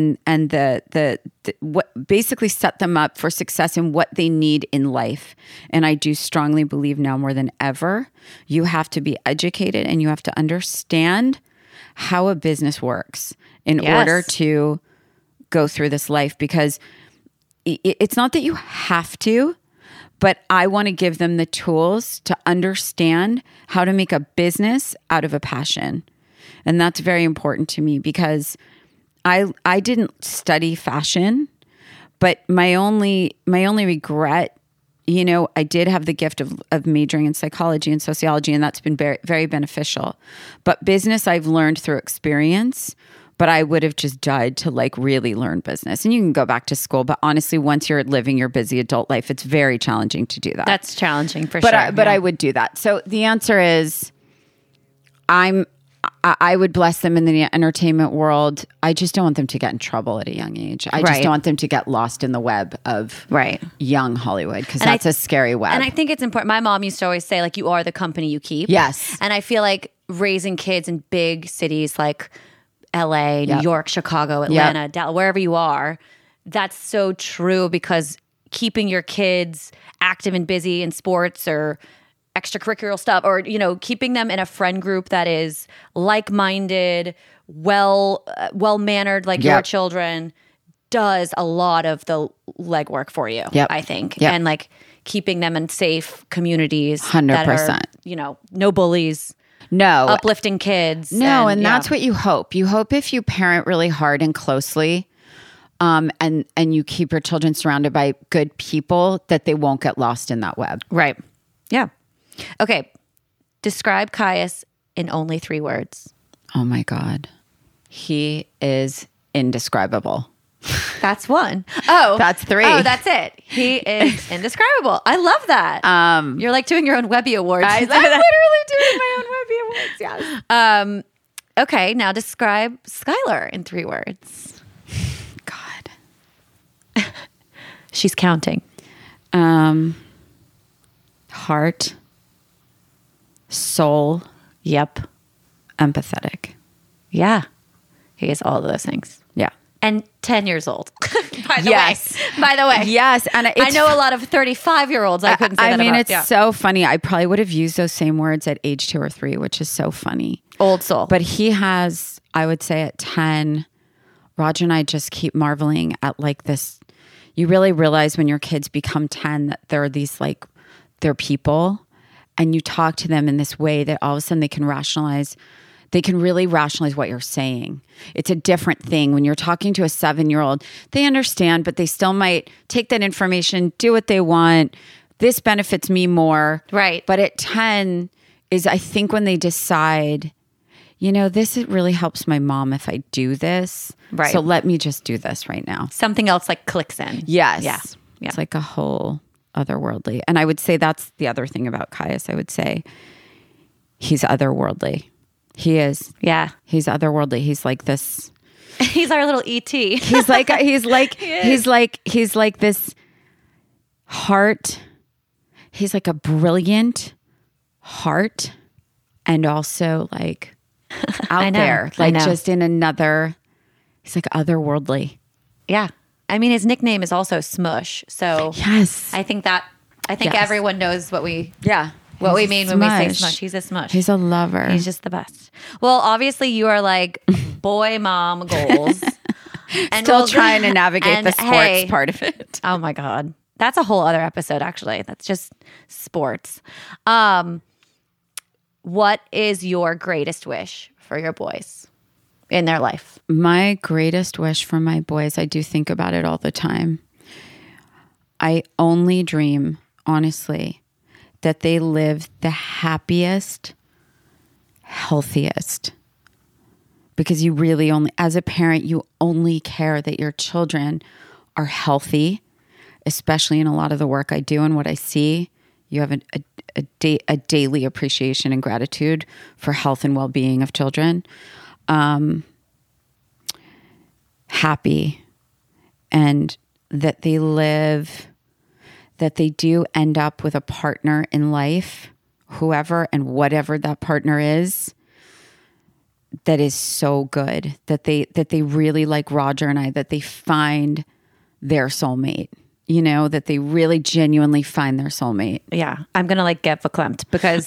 what basically set them up for success in what they need in life. And I do strongly believe now more than ever, you have to be educated and you have to understand how a business works in order to go through this life, because it's not that you have to, but I want to give them the tools to understand how to make a business out of a passion. And that's very important to me, because I didn't study fashion, but my only regret, I did have the gift of majoring in psychology and sociology, and that's been very, very beneficial. But business I've learned through experience, but I would have just died to like really learn business. And you can go back to school, but honestly, once you're living your busy adult life, it's very challenging to do that. That's challenging for sure. But I would do that. So the answer is, I would bless them in the entertainment world. I just don't want them to get in trouble at a young age. I just don't want them to get lost in the web of young Hollywood, because that's a scary web. And I think it's important. My mom used to always say, like, you are the company you keep. Yes. And I feel like raising kids in big cities like LA, New York, Chicago, Atlanta, Dallas, wherever you are, that's so true, because keeping your kids active and busy in sports or extracurricular stuff, or, you know, keeping them in a friend group that is like-minded, well-mannered, like your children, does a lot of the legwork for you, I think. And like keeping them in safe communities 100%. that are, you know, no bullies, no uplifting kids. And that's what you hope. You hope if you parent really hard and closely, and you keep your children surrounded by good people, that they won't get lost in that web. Right. Yeah. Okay. Describe Caius in only 3 words. Oh my God. He is indescribable. That's 1. Oh. That's 3. Oh, that's it. He is indescribable. I love that. You're like doing your own Webby Awards. I'm literally doing my own Webby Awards, yes. Okay, now describe Skylar in 3 words. God. She's counting. Heart. Soul. Yep. Empathetic. Yeah. He is all of those things. Yeah. And 10 years old. By the way. Yes. And I know a lot of 35-year-olds. I couldn't say that about. It's so funny. I probably would have used those same words at age 2 or 3, which is so funny. Old soul. But he has, I would say at 10, Roger and I just keep marveling at like this. You really realize when your kids become 10 that they're these like, they're people, and you talk to them in this way that all of a sudden they can really rationalize what you're saying. It's a different thing when you're talking to a 7-year-old. They understand, but they still might take that information, do what they want. This benefits me more. Right. But at 10 is, I think, when they decide, you know, this really helps my mom if I do this. Right. So let me just do this right now. Something else like clicks in. Yes. Yeah. It's like a whole otherworldly. And I would say that's the other thing about Caius. I would say he's otherworldly. He is. Yeah. He's otherworldly. He's like this. He's our little ET. He's like this heart. He's like a brilliant heart, and also like out there, like just in another, he's like otherworldly. Yeah. I mean, his nickname is also Smush. So yes, I think everyone knows what we mean when we say Smush. He's a Smush. He's a lover. He's just the best. Well, obviously you are like boy mom goals. And still trying to navigate the sports part of it. Oh my God. That's a whole other episode, actually. That's just sports. What is your greatest wish for your boys in their life? My greatest wish for my boys, I do think about it all the time. I only dream, honestly, that they live the happiest, healthiest. Because you really only, as a parent, you only care that your children are healthy, especially in a lot of the work I do and what I see. You have a daily appreciation and gratitude for health and well-being of children. Happy, and that they do end up with a partner in life, whoever and whatever that partner is, that is so good, that they really, like Roger and I, that they find their soulmate, you know, that they really genuinely find their soulmate. Yeah. I'm going to like get verklempt because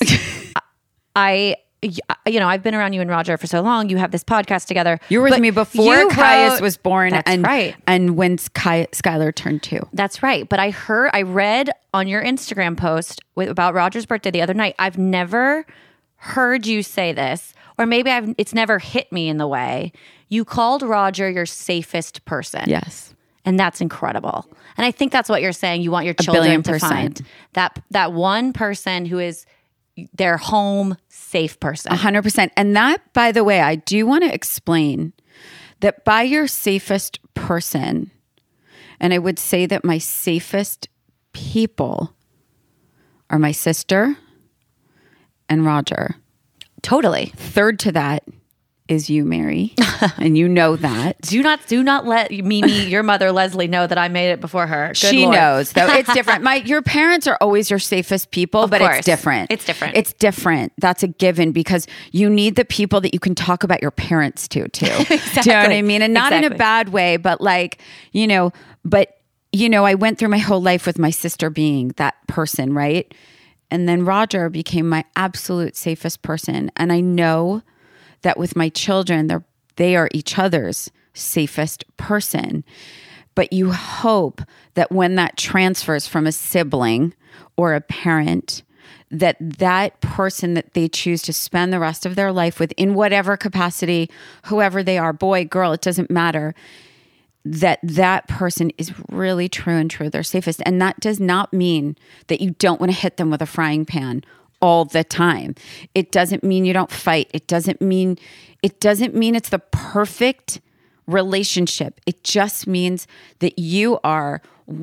I've been around you and Roger for so long. You have this podcast together. You were with me before Caius was born. That's right. And when Skylar turned 2. That's right. But I read on your Instagram post about Roger's birthday the other night. I've never heard you say this, or maybe it's never hit me in the way. You called Roger your safest person. Yes. And that's incredible. And I think that's what you're saying. You want your children to find that one person who is their home safe person. 100%. And that, by the way, I do want to explain that by your safest person, and I would say that my safest people are my sister and Roger. Totally. Third to that is you, Mary, and you know that. Do not let Mimi, your mother Leslie, know that I made it before her. Good She Lord. knows, though. It's different. Your parents are always your safest people, but course. it's different. It's different. It's different. That's a given because you need the people that you can talk about your parents to, too. Exactly. Do you know what I mean? And not in a Exactly. bad way, but I went through my whole life with my sister being that person, right? And then Roger became my absolute safest person. And I know that with my children, they are each other's safest person. But you hope that when that transfers from a sibling or a parent, that person that they choose to spend the rest of their life with in whatever capacity, whoever they are, boy, girl, it doesn't matter, that person is really true and true, their safest. And that does not mean that you don't want to hit them with a frying pan all the time. It doesn't mean you don't fight. It doesn't mean it's the perfect relationship. It just means that you are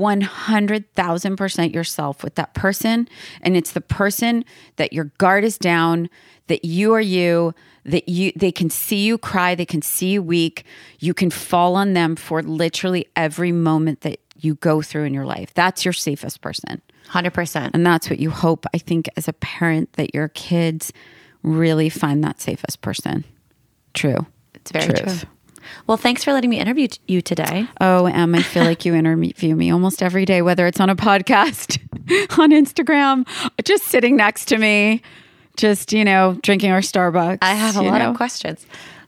100,000% yourself with that person. And it's the person that your guard is down, that you are you, they can see you cry, they can see you weak. You can fall on them for literally every moment that you go through in your life. That's your safest person. 100%. And that's what you hope, I think, as a parent, that your kids really find that safest person. True. It's very true. Well, thanks for letting me interview you today. Oh, Em, I feel like you interview me almost every day, whether it's on a podcast, on Instagram, just sitting next to me, just, drinking our Starbucks. I have a lot of questions.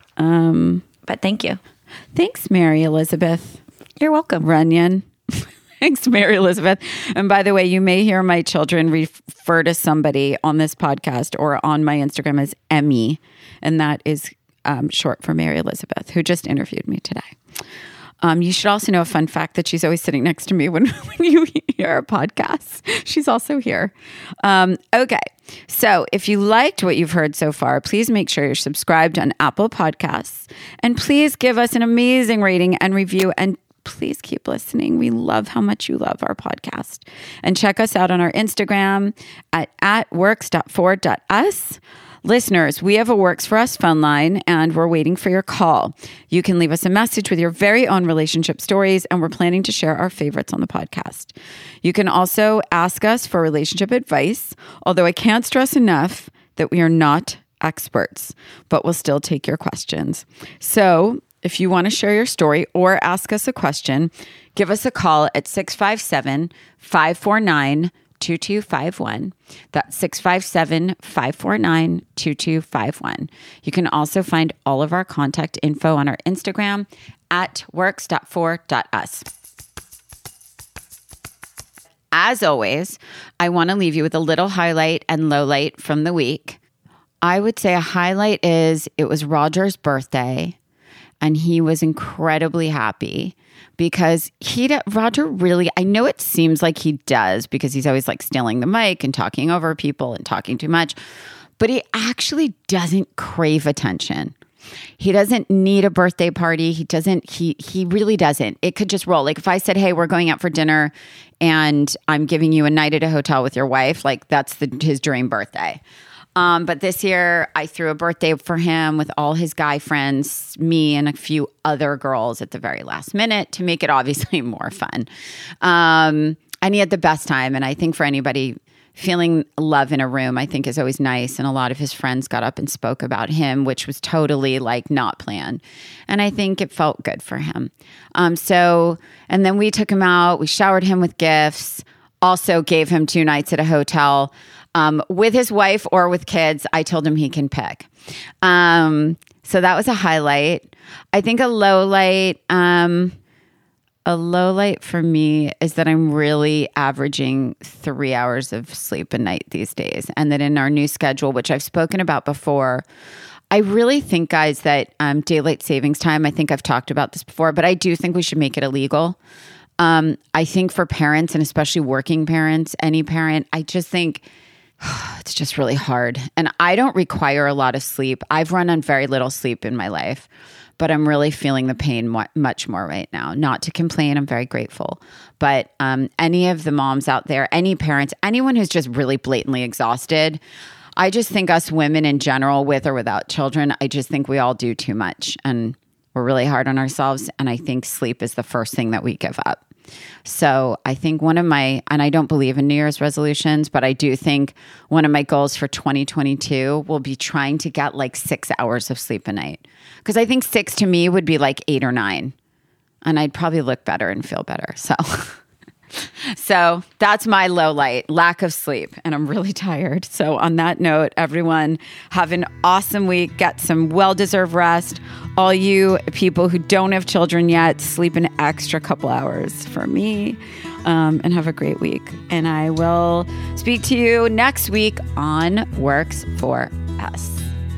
But thank you. Thanks, Mary Elizabeth. You're welcome. Runyon. Thanks, Mary Elizabeth. And by the way, you may hear my children refer to somebody on this podcast or on my Instagram as Emmy. And that is short for Mary Elizabeth, who just interviewed me today. You should also know a fun fact that she's always sitting next to me when you hear our podcasts. She's also here. Okay. So if you liked what you've heard so far, please make sure you're subscribed on Apple Podcasts. And please give us an amazing rating and review. And please keep listening. We love how much you love our podcast. And check us out on our Instagram at works.for.us. Listeners, we have a Works for Us phone line, and we're waiting for your call. You can leave us a message with your very own relationship stories, and we're planning to share our favorites on the podcast. You can also ask us for relationship advice, although I can't stress enough that we are not experts, but we'll still take your questions. So if you want to share your story or ask us a question, give us a call at 657-549-2251. That's 657-549-2251. You can also find all of our contact info on our Instagram at works.for.us. As always, I want to leave you with a little highlight and lowlight from the week. I would say a highlight is it was Roger's birthday, and he was incredibly happy because Roger really, I know it seems like he does because he's always like stealing the mic and talking over people and talking too much, but he actually doesn't crave attention. He doesn't need a birthday party. He really doesn't. It could just roll. Like if I said, hey, we're going out for dinner and I'm giving you a night at a hotel with your wife, like that's his dream birthday. But this year I threw a birthday for him with all his guy friends, me and a few other girls at the very last minute to make it obviously more fun. And he had the best time. And I think for anybody, feeling love in a room, I think is always nice. And a lot of his friends got up and spoke about him, which was totally like not planned. And I think it felt good for him. And then we took him out, we showered him with gifts, also gave him 2 nights at a hotel with his wife or with kids. I told him he can pick. So that was a highlight. I think a low light for me is that I'm really averaging 3 hours of sleep a night these days. And that in our new schedule, which I've spoken about before, I really think, guys, that daylight savings time, I think I've talked about this before, but I do think we should make it illegal. I think for parents, and especially working parents, any parent, I just think it's just really hard. And I don't require a lot of sleep. I've run on very little sleep in my life, but I'm really feeling the pain much more right now. Not to complain, I'm very grateful. But any of the moms out there, any parents, anyone who's just really blatantly exhausted, I just think us women in general, with or without children, I just think we all do too much and we're really hard on ourselves. And I think sleep is the first thing that we give up. So I think one of my, and I don't believe in New Year's resolutions, but I do think one of my goals for 2022 will be trying to get like 6 hours of sleep a night. Because I think 6 to me would be like 8 or 9. And I'd probably look better and feel better. So that's my low light, lack of sleep. And I'm really tired. So on that note, everyone have an awesome week. Get some well-deserved rest. All you people who don't have children yet, sleep an extra couple hours for me. And have a great week. And I will speak to you next week on Works for Us.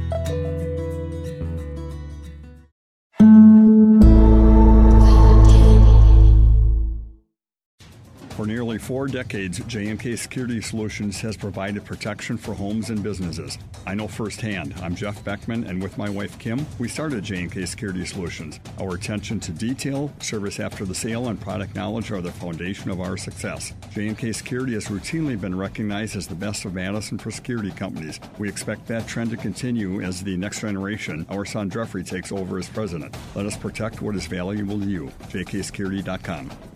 For nearly 4 decades, J&K Security Solutions has provided protection for homes and businesses. I know firsthand. I'm Jeff Beckman, and with my wife, Kim, we started J&K Security Solutions. Our attention to detail, service after the sale, and product knowledge are the foundation of our success. J&K Security has routinely been recognized as the best of Madison for security companies. We expect that trend to continue as the next generation, our son Jeffrey, takes over as president. Let us protect what is valuable to you. jksecurity.com.